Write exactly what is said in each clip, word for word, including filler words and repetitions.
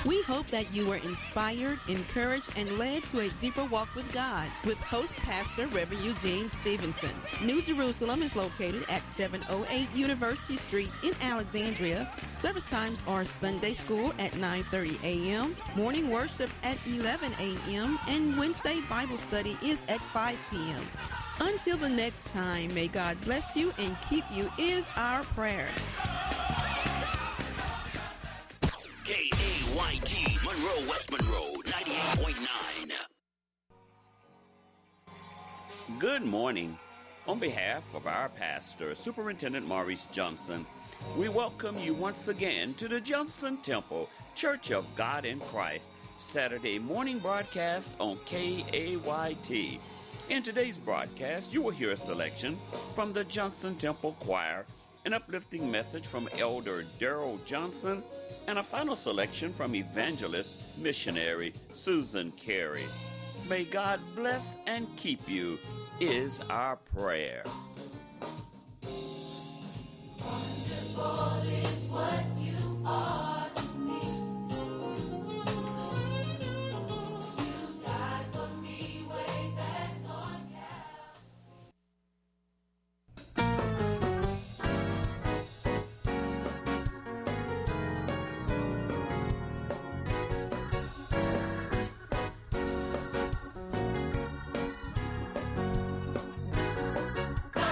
We hope that you were inspired, encouraged, and led to a deeper walk with God with host pastor Reverend Eugene Stevenson. New Jerusalem is located at seven oh eight University Street in Alexandria. Service times are Sunday school at nine thirty a.m., morning worship at eleven a.m., and Wednesday Bible study is at five p.m. Until the next time, may God bless you and keep you is our prayer. K A Y T, Monroe, West Monroe, ninety-eight point nine. Good morning. On behalf of our pastor, Superintendent Maurice Johnson, we welcome you once again to the Johnson Temple Church of God in Christ Saturday morning broadcast on K A Y T. In today's broadcast, you will hear a selection from the Johnson Temple Choir, an uplifting message from Elder Darrell Johnson, and a final selection from evangelist missionary Susan Carey. May God bless and keep you is our prayer. Wonderful is what you are to me. You died for me way back on Calvary.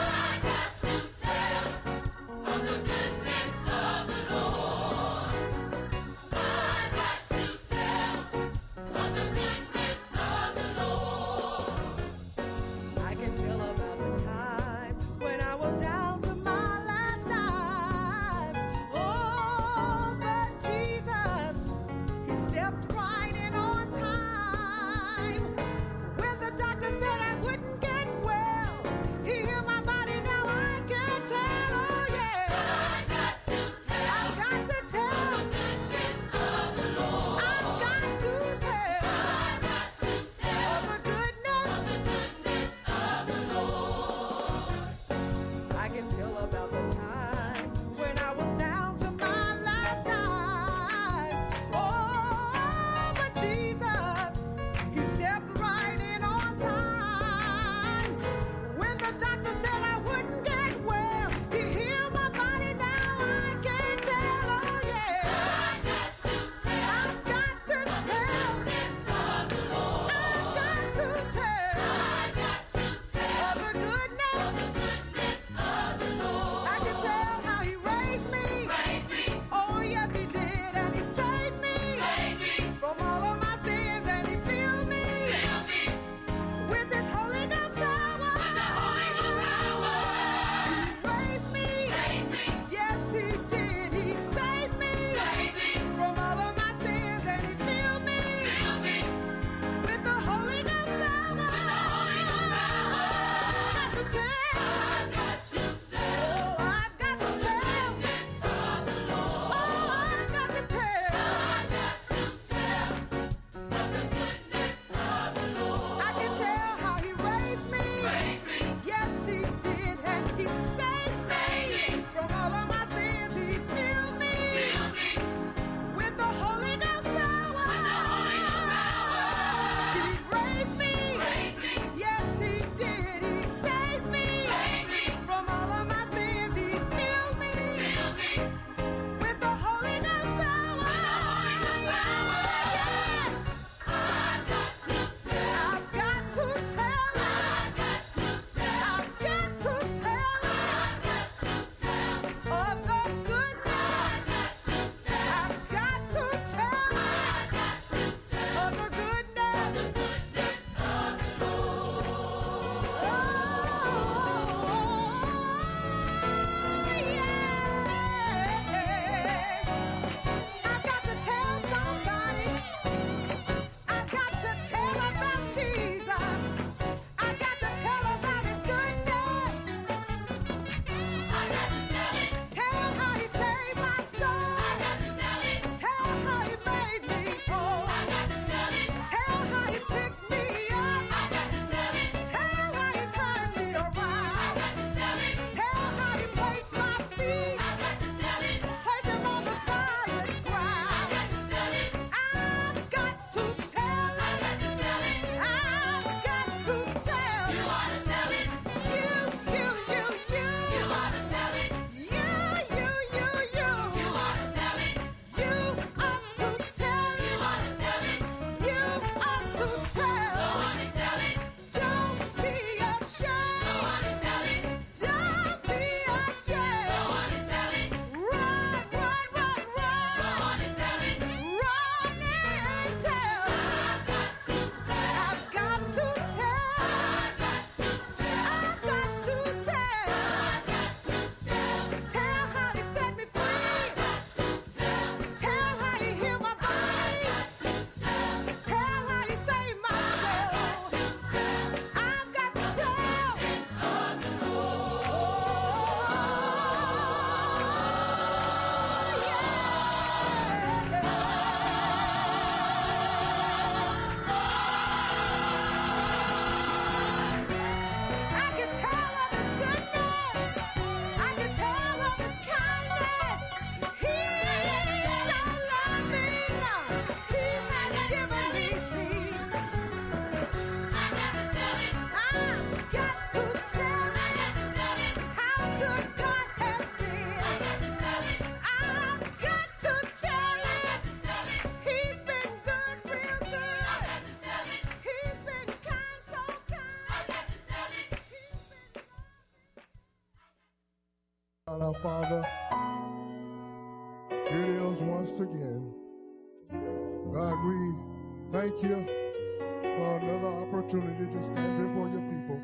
God our Father, here it is once again. God, we thank you for another opportunity to stand before your people.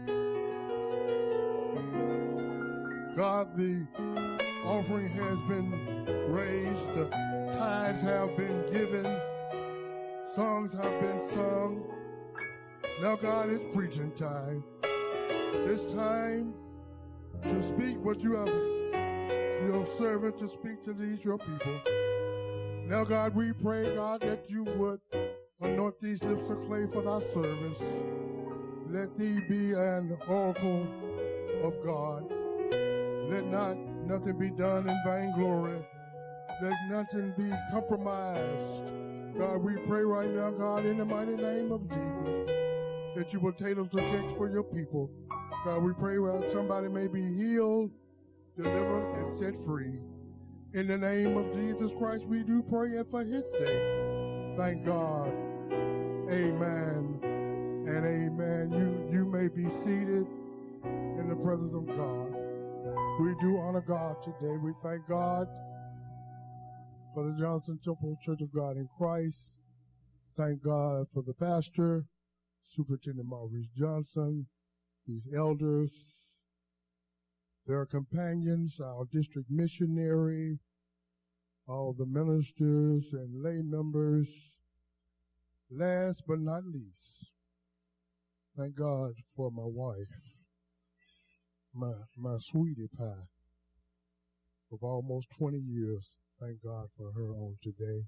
God, the offering has been raised, the tithes have been given, songs have been sung. Now, God, it's preaching time. It's time to speak what you have, your servant, to speak to these, your people. Now, God, we pray, God, that you would anoint these lips of clay for thy service. Let thee be an oracle of God. Let not nothing be done in vainglory. Let nothing be compromised. God, we pray right now, God, in the mighty name of Jesus, that you will tailor the text for your people. God, we pray that somebody may be healed, delivered, and set free. In the name of Jesus Christ, we do pray, and for his sake, thank God. Amen and amen. You, you may be seated in the presence of God. We do honor God today. We thank God for the Johnson Temple Church of God in Christ. Thank God for the pastor, Superintendent Maurice Johnson, these elders, their companions, our district missionary, all the ministers and lay members. Last but not least, thank God for my wife, my my sweetie pie of almost twenty years. Thank God for her on today.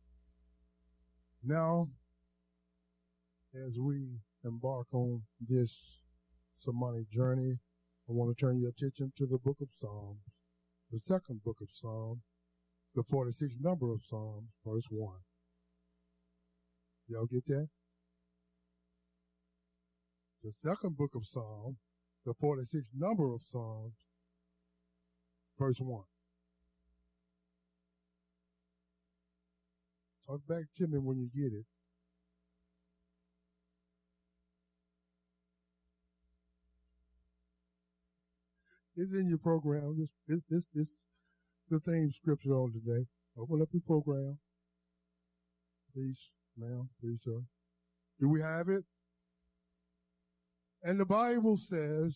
Now, as we embark on this sermonic journey, I want to turn your attention to the book of Psalms, the second book of Psalms, the forty-sixth number of Psalms, verse one. Y'all get that? The second book of Psalms, the forty-sixth number of Psalms, verse one. Talk back to me when you get it. It's in your program. This, this, this, this, the theme scripture on today. Open up your program. Please, ma'am, please, sir. Do we have it? And the Bible says,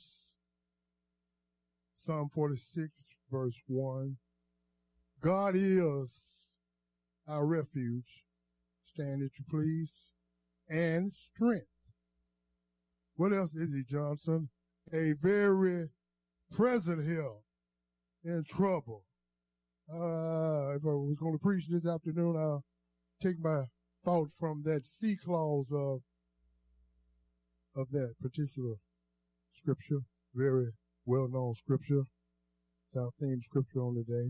Psalm forty-six, verse one, God is our refuge, stand if you please, and strength. What else is he, Johnson? A very present help in trouble. Uh, if I was going to preach this afternoon, I'll take my thought from that C clause of, of that particular scripture, very well-known scripture. It's our theme scripture on the day.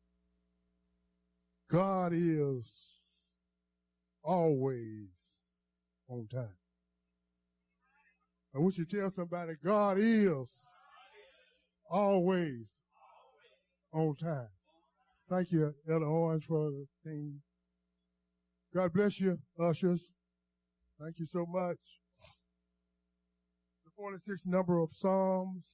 God is always on time. I wish you tell somebody, God is always on time. Thank you, Elder Owens, for the theme. God bless you, ushers. Thank you so much. The forty-sixth number of Psalms.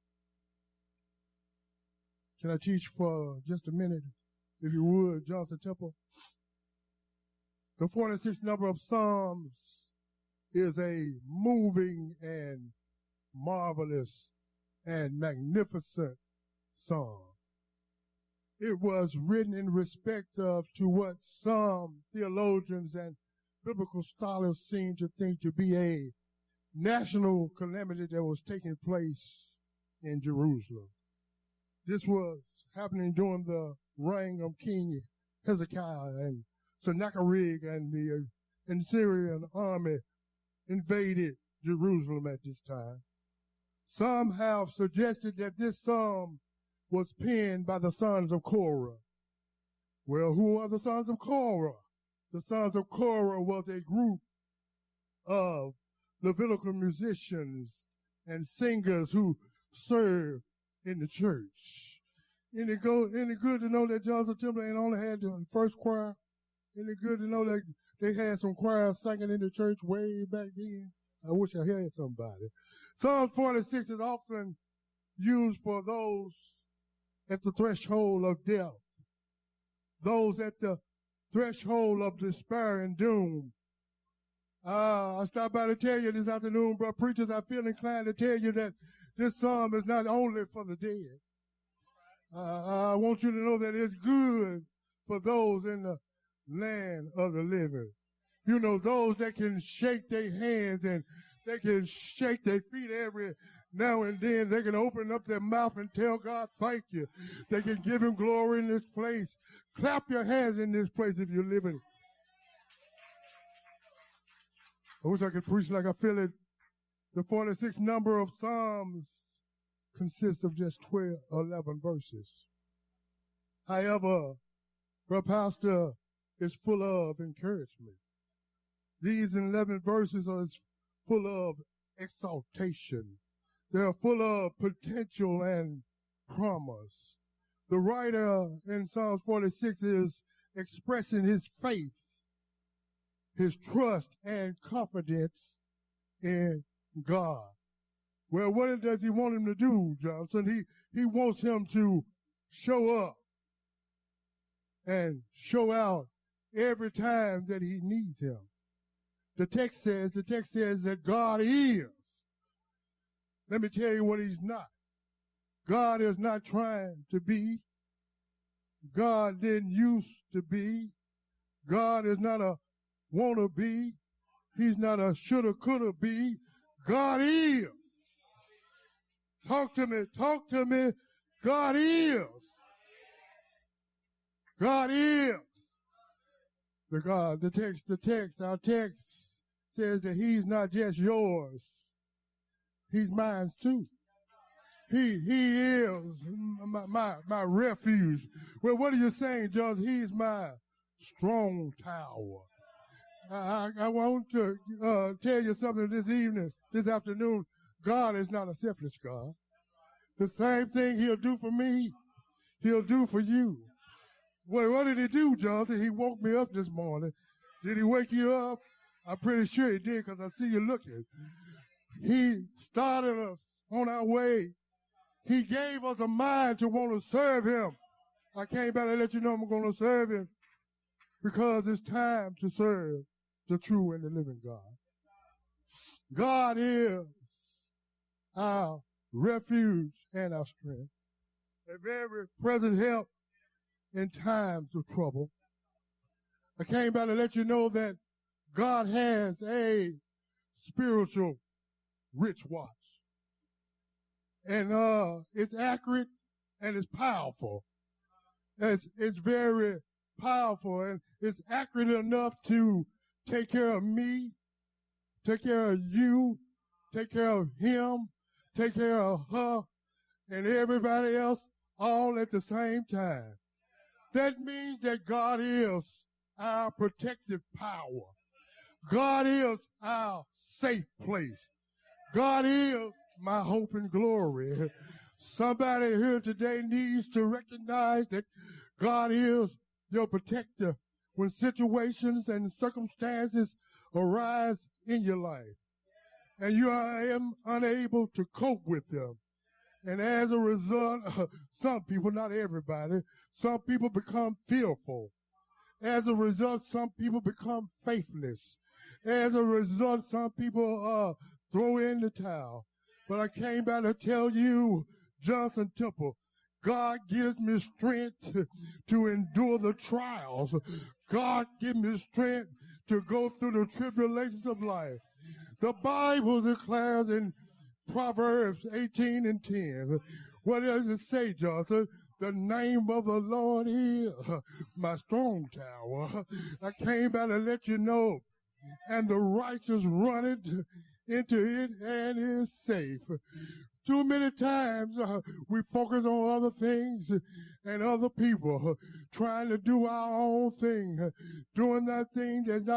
Can I teach for just a minute? If you would, Johnson Temple. The forty-sixth number of Psalms is a moving and marvelous and magnificent song. It was written in respect of to what some theologians and biblical scholars seem to think to be a national calamity that was taking place in Jerusalem. This was happening during the reign of King Hezekiah, and Sennacherib and the uh, Assyrian army invaded Jerusalem at this time. Some have suggested that this psalm was penned by the sons of Korah. Well, who are the sons of Korah? The sons of Korah was a group of Levitical musicians and singers who served in the church. Any go, any good to know that Johnson Temple ain't only had the first choir? Any good to know that they had some choirs singing in the church way back then? I wish I had somebody. Psalm forty-six is often used for those at the threshold of death, those at the threshold of despair and doom. Uh, I stopped by to tell you this afternoon, bro, preachers, I feel inclined to tell you that this psalm is not only for the dead. Uh, I want you to know that it's good for those in the land of the living. You know, those that can shake their hands and they can shake their feet every now and then. They can open up their mouth and tell God, thank you. They can give him glory in this place. Clap your hands in this place if you're living. I wish I could preach like I feel it. The forty-sixth number of Psalms consists of just twelve, eleven verses. However, our pastor is full of encouragement. These eleven verses are full of exaltation. They're full of potential and promise. The writer in Psalms forty-six is expressing his faith, his trust and confidence in God. Well, what does he want him to do, Johnson? He, he wants him to show up and show out every time that he needs him. The text says, the text says that God is. Let me tell you what he's not. God is not trying to be. God didn't used to be. God is not a wanna be. He's not a shoulda, coulda be. God is. Talk to me, talk to me. God is. God is. The God, the text, the text, our text says that he's not just yours. He's mine too. He he is my, my, my refuge. Well, what are you saying, Johnson? He's my strong tower. I, I want to uh, tell you something this evening, this afternoon. God is not a selfish God. The same thing he'll do for me, he'll do for you. Well, what did he do, Johnson? He woke me up this morning. Did he wake you up? I'm pretty sure he did because I see you looking. He started us on our way. He gave us a mind to want to serve him. I came back to let you know I'm going to serve him because it's time to serve the true and the living God. God is our refuge and our strength, a very present help in times of trouble. I came by to let you know that God has a spiritual rich watch. And uh, it's accurate and it's powerful. It's, it's very powerful and it's accurate enough to take care of me, take care of you, take care of him, take care of her, and everybody else all at the same time. That means that God is our protective power. God is our safe place. God is my hope and glory. Somebody here today needs to recognize that God is your protector when situations and circumstances arise in your life and you are unable to cope with them. And as a result, uh, some people, not everybody, some people become fearful. As a result, some people become faithless. As a result, some people uh, throw in the towel. But I came back to tell you, Johnson Temple, God gives me strength to, to endure the trials. God gives me strength to go through the tribulations of life. The Bible declares in Proverbs eighteen and ten, what does it say, Johnson? The name of the Lord is my strong tower. I came by to let you know, and the righteous run it into it and is safe. Too many times uh, we focus on other things and other people uh, trying to do our own thing, uh, doing that thing that's not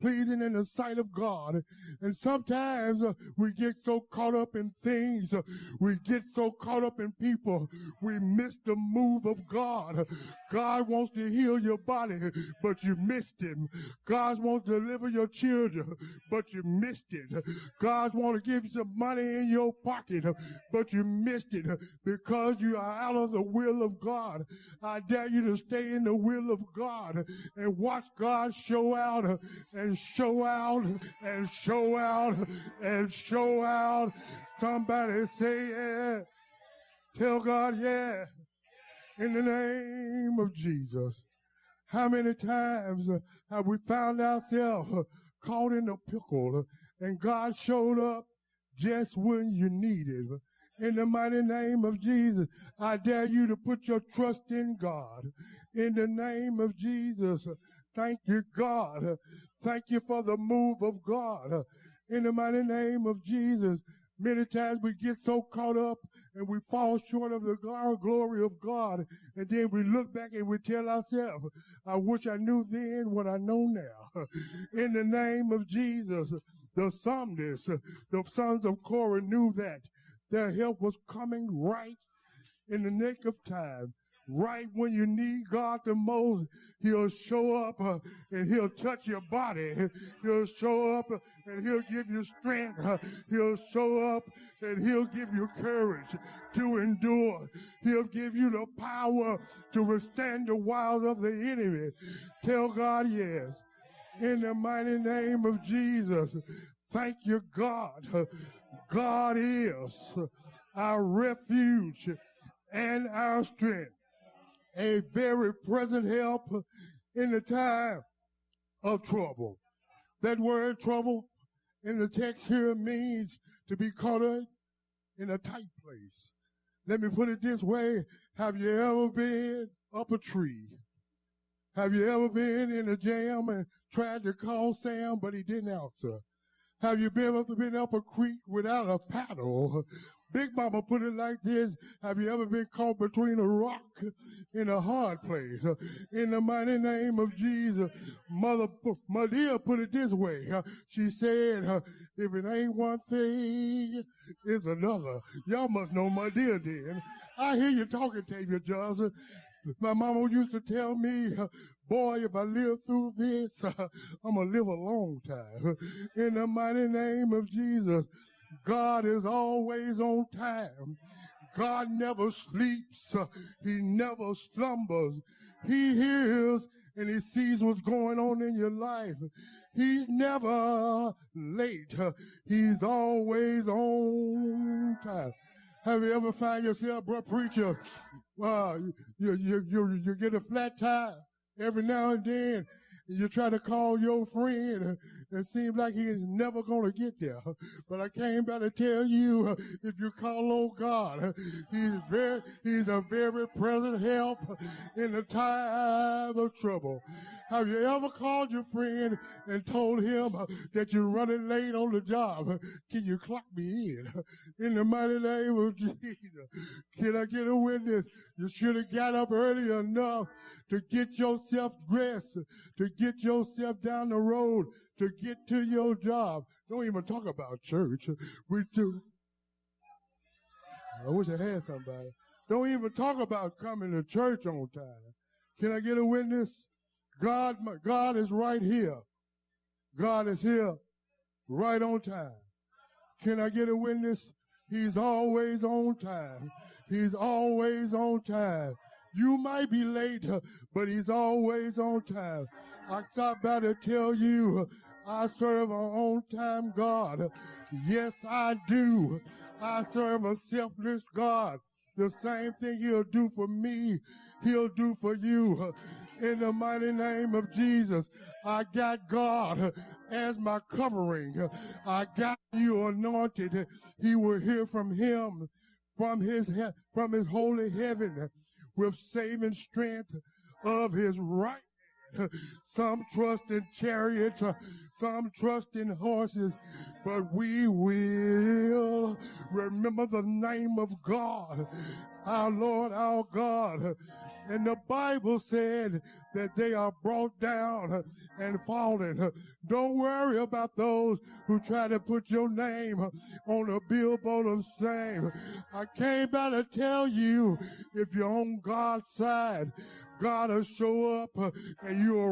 pleasing in the sight of God. And sometimes uh, we get so caught up in things, uh, we get so caught up in people, we miss the move of God. God wants to heal your body, but you missed him. God wants to deliver your children, but you missed it. God wants to give you some money in your pocket, but you missed it because you are out of the will of God. I dare you to stay in the will of God and watch God show out and show out and show out and show out. Somebody say yeah. Tell God yeah. In the name of Jesus. How many times have we found ourselves caught in a pickle and God showed up just when you needed? In the mighty name of Jesus, I dare you to put your trust in God. In the name of Jesus, thank you, God. Thank you for the move of God. In the mighty name of Jesus, many times we get so caught up and we fall short of the glory of God. And then we look back and we tell ourselves, I wish I knew then what I know now. In the name of Jesus, the psalmist, the sons of Korah knew that their help was coming right in the nick of time. Right when you need God the most, he'll show up uh, and he'll touch your body. He'll show up uh, and he'll give you strength. Uh, he'll show up and he'll give you courage to endure. He'll give you the power to withstand the wiles of the enemy. Tell God yes. In the mighty name of Jesus, thank you, God. God is our refuge and our strength, a very present help in the time of trouble. That word trouble in the text here means to be caught in a tight place. Let me put it this way. Have you ever been up a tree? Have you ever been in a jam and tried to call Sam, but he didn't answer? Have you been up, been up a creek without a paddle? Big Mama put it like this. Have you ever been caught between a rock in a hard place? In the mighty name of Jesus, Mother Maria put it this way. She said, if it ain't one thing, it's another. Y'all must know Maria did. I hear you talking, Tavia Johnson. My mama used to tell me, boy, if I live through this, I'm going to live a long time. In the mighty name of Jesus, God is always on time. God never sleeps. He never slumbers. He hears and he sees what's going on in your life. He's never late. He's always on time. Have you ever found yourself, bro, preacher, uh, you, you, you, you get a flat tire every now and then, and you try to call your friend, and it seems like he's never going to get there. But I came by to tell you, uh, if you call on God, he's very, he's a very present help in the time of trouble. Have you ever called your friend and told him uh, that you're running late on the job? Can you clock me in? In the mighty name of Jesus. Can I get a witness? You should have got up early enough to get yourself dressed, to get yourself down the road, to get to your job. Don't even talk about church. We do. I wish I had somebody. Don't even talk about coming to church on time. Can I get a witness? God, God is right here. God is here right on time. Can I get a witness? He's always on time. He's always on time. You might be late, but he's always on time. I stopped by to tell you, I serve an on-time God. Yes, I do. I serve a selfless God. The same thing he'll do for me, he'll do for you. In the mighty name of Jesus, I got God as my covering. I got you anointed. He will hear from him, from his, from his holy heaven, with saving strength of his right. Some trust in chariots, some trust in horses, but we will remember the name of God, our Lord, our God. And the Bible said that they are brought down and fallen. Don't worry about those who try to put your name on a billboard of shame. I came by to tell you, if you're on God's side, God will show up and you'll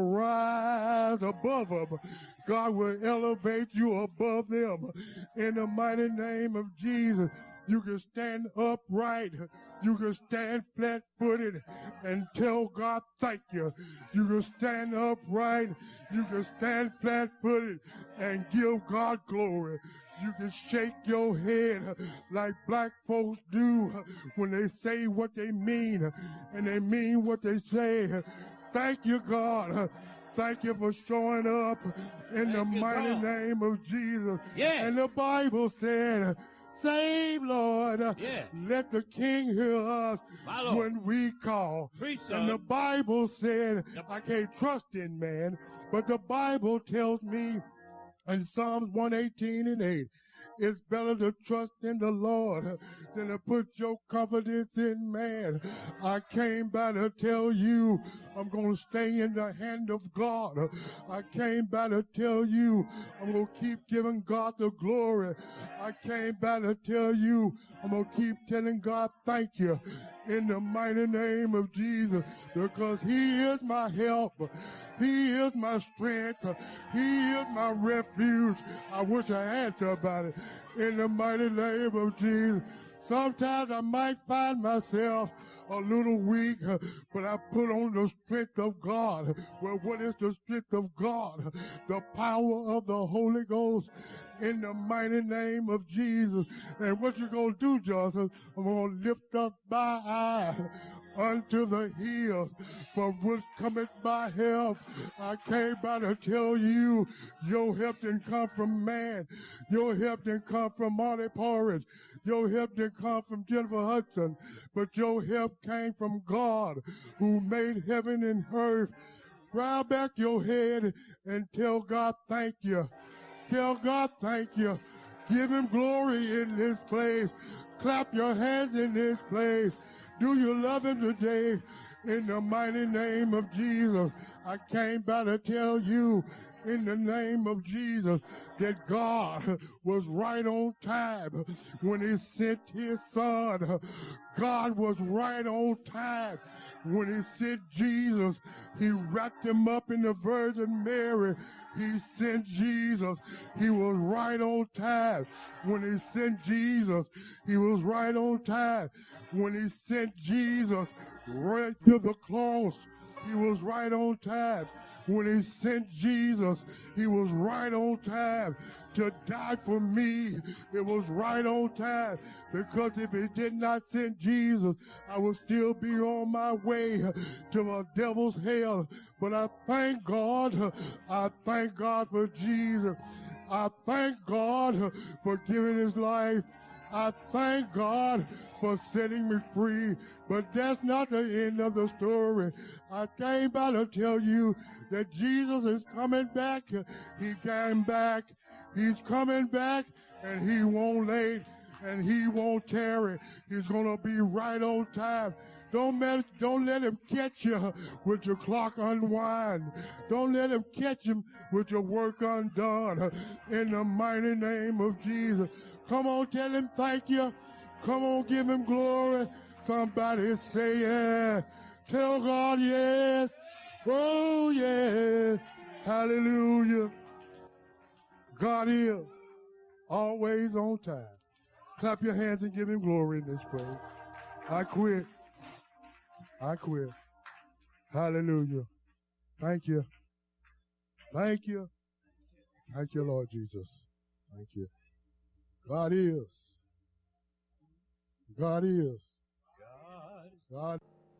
rise above them. God will elevate you above them. In the mighty name of Jesus, you can stand upright. You can stand flat-footed and tell God thank you. You can stand upright. You can stand flat-footed and give God glory. You can shake your head like black folks do when they say what they mean and they mean what they say. Thank you, God. Thank you for showing up in the mighty name of Jesus. Yeah. And the Bible said, save, Lord. Yeah. Let the King hear us when we call. Preach, and the Bible said, Yep. I can't trust in man, but the Bible tells me in Psalms one eighteen and eight, it's better to trust in the Lord than to put your confidence in man. I came by to tell you I'm going to stay in the hand of God. I came by to tell you I'm going to keep giving God the glory. I came by to tell you I'm going to keep telling God thank you in the mighty name of Jesus, because he is my help. He is my strength. He is my refuge. I wish I had somebody in the mighty name of Jesus. Sometimes I might find myself a little weak, but I put on the strength of God. Well, what is the strength of God? The power of the Holy Ghost in the mighty name of Jesus. And what you going to do, Johnson? I'm going to lift up my eye unto the hills, from which cometh my help. I came by to tell you, your help didn't come from man. Your help didn't come from Marty Porridge. Your help didn't come from Jennifer Hudson. But your help came from God, who made heaven and earth. Bow back your head and tell God thank you. Tell God thank you. Give him glory in this place. Clap your hands in this place. Do you love him today? In the mighty name of Jesus, I came by to tell you, in the name of Jesus, that God was right on time when he sent his son. God was right on time when he sent Jesus. He wrapped him up in the Virgin Mary. He sent Jesus. He was right on time when he sent Jesus. He was right on time when he sent Jesus right to the cross. He was right on time when he sent Jesus. He was right on time to die for me. It was right on time, because if he did not send Jesus, I would still be on my way to a devil's hell. But I thank God. I thank God for Jesus. I thank God for giving his life. I thank God for setting me free, but that's not the end of the story. I came by to tell you that Jesus is coming back. He came back. He's coming back, and he won't late, and he won't tarry. He's going to be right on time. Don't let, don't let him catch you with your clock unwind. Don't let him catch him with your work undone. In the mighty name of Jesus. Come on, tell him thank you. Come on, give him glory. Somebody say yeah. Tell God yes. Oh, yeah. Hallelujah. God is always on time. Clap your hands and give him glory in this place. I quit. I quit. Hallelujah. Thank you. Thank you. Thank you, Lord Jesus. Thank you. God is. God is. God.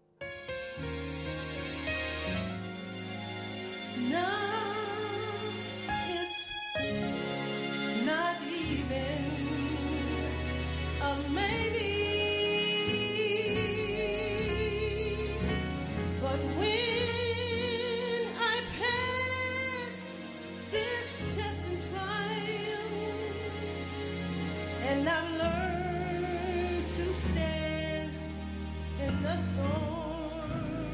Not if, not even a maybe, but when I pass this test and trial, and I've learned to stand in the storm,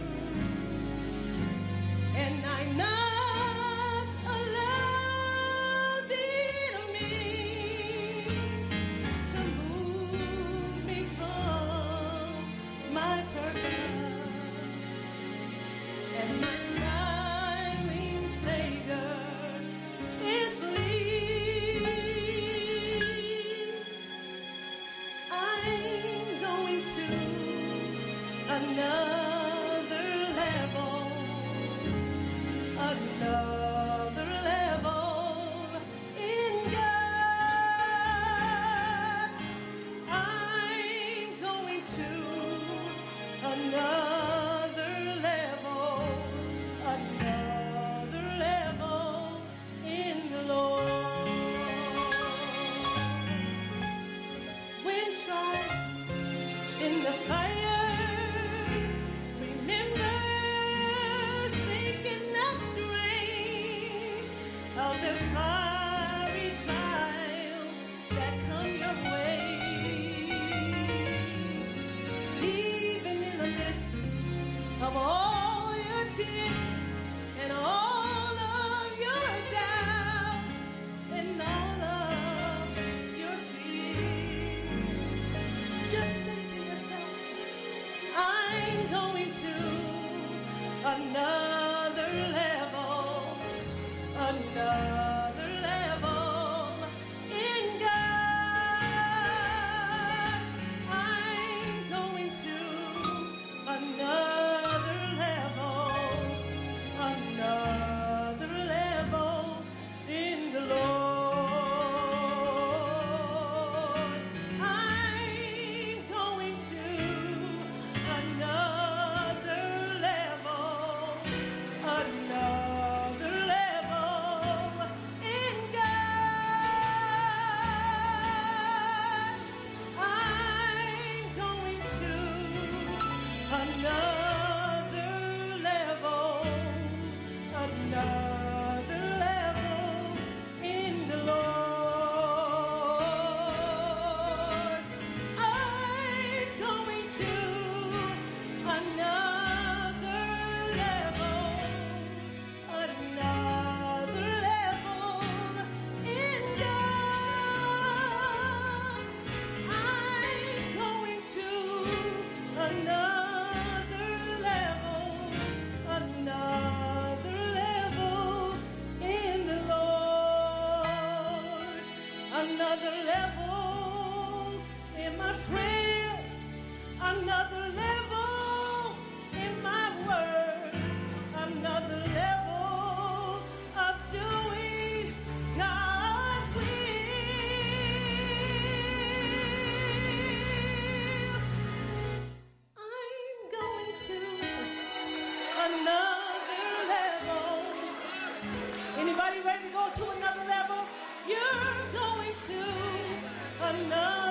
another level in God. I'm going to another level, another level in the Lord. I'm going to another level, another level in God. I'm going to another level, another level in the Lord. I'm going to another level, another level in God. I'm going to another level, another level in the Lord. Another level in my prayer, another level in my word, another level of doing God's will. I'm going to another level. Anybody ready to go to another level? You're going to another